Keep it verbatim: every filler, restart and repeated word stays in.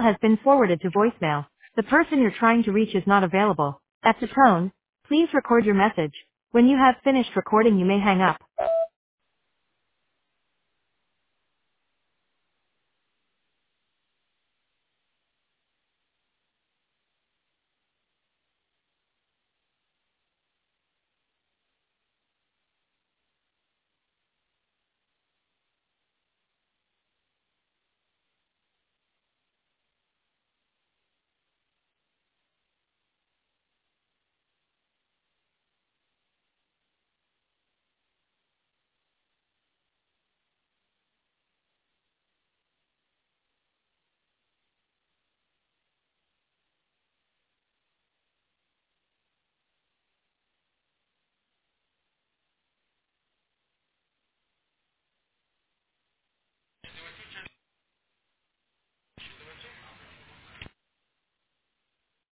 has been forwarded to voicemail. The person you're trying to reach is not available. At the tone, please record your message. When you have finished recording, you may hang up.